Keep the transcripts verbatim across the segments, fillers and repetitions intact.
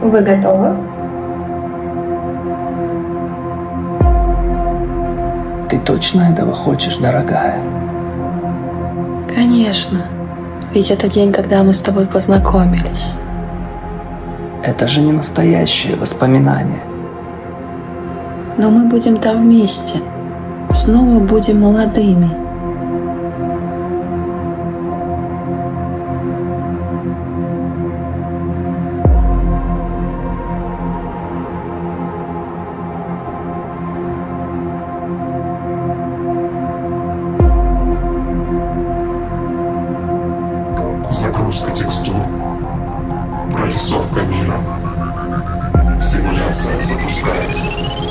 Вы готовы? Ты точно этого хочешь, дорогая? Конечно. Ведь это день, когда мы с тобой познакомились. Это же не настоящее воспоминание. Но мы будем там вместе. Снова будем молодыми. Загрузка текстур, прорисовка мира, симуляция запускается.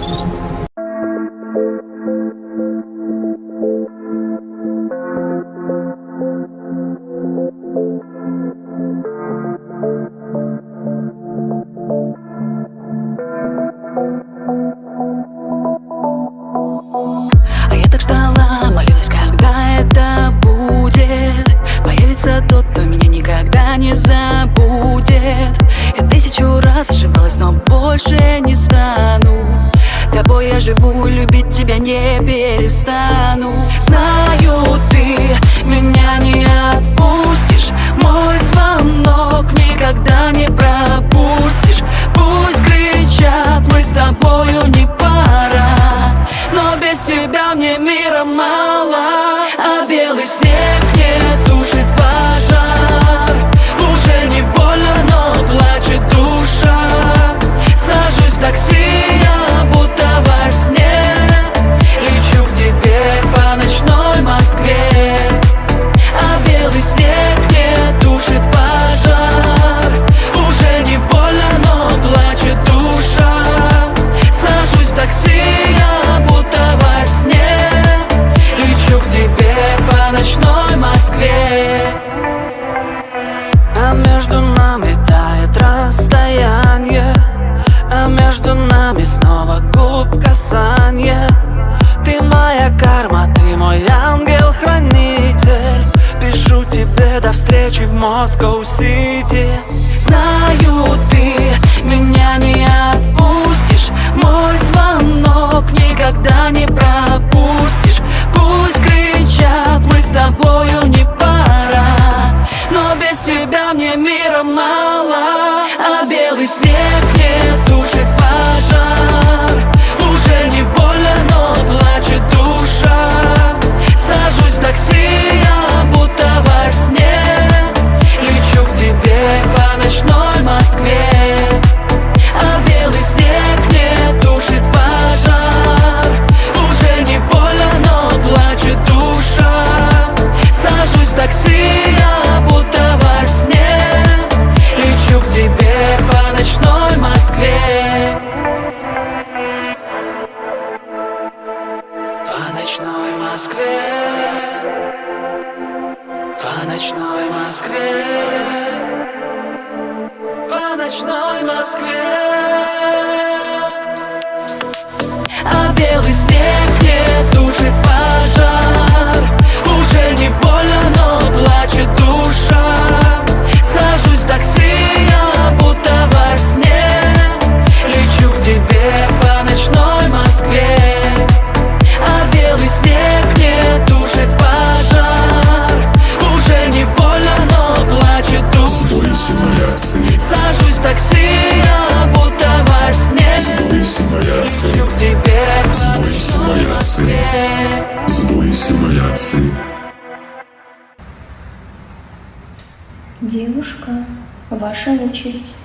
А я так ждала, молилась, когда это будет. Появится тот, кто меня никогда не забудет. Я тысячу раз ошибалась, но больше не стану. Тобой я живу, любить тебя не перестану. Знаю, ты меня не отпустишь. Мой звонок никогда не пропустишь. Пусть кричат, мы с тобою не пара, но без тебя мне мира мало. А белый снег не тушит пожар. Уже не больно, но плачет душа. Сажусь в такси, я будто во сне. Лечу к тебе по ночной Москве. А белый снег не тушит пожар. Уже не больно, но плачет душа. Сажусь в такси, я будто во сне. Лечу к тебе по ночной Москве. А между нами тает расстояние. А между нами снова губ касанье. Ты моя карма, ты мой ангел-хранитель. Пишу тебе до встречи в Москоу-Сити. Знаю, ты меня не отпустишь. Мой звонок никогда не пропустишь. Пусть кричат, мы с тобою не пара, но без тебя мне мира мало. А белый снег не тушит пожар. Уже не больно, но плачет душа. Сажусь в такси, я будто во сне. Лечу к тебе по ночной Москве. А белый снег не тушит пожар. Уже не больно, но плачет душа. Сажусь в такси, я будто во сне. Лечу к тебе по ночной Москве. По ночной Москве. По ночной Москве. По ночной Москве. А белый снег не тушит пожар. Уже не больно, но плачет душа. Сажусь в такси, я будто во сне. Лечу к тебе по ночной Москве. А белый снег не тушит пожар. Уже не больно, но плачет душа. Сбой симуляции. Сажусь в такси, я будто во сне. Сбой симуляции. Лечу к тебе по Сбой ночной симуляции. Москве. Сбой симуляции. Девушка, ваша очередь.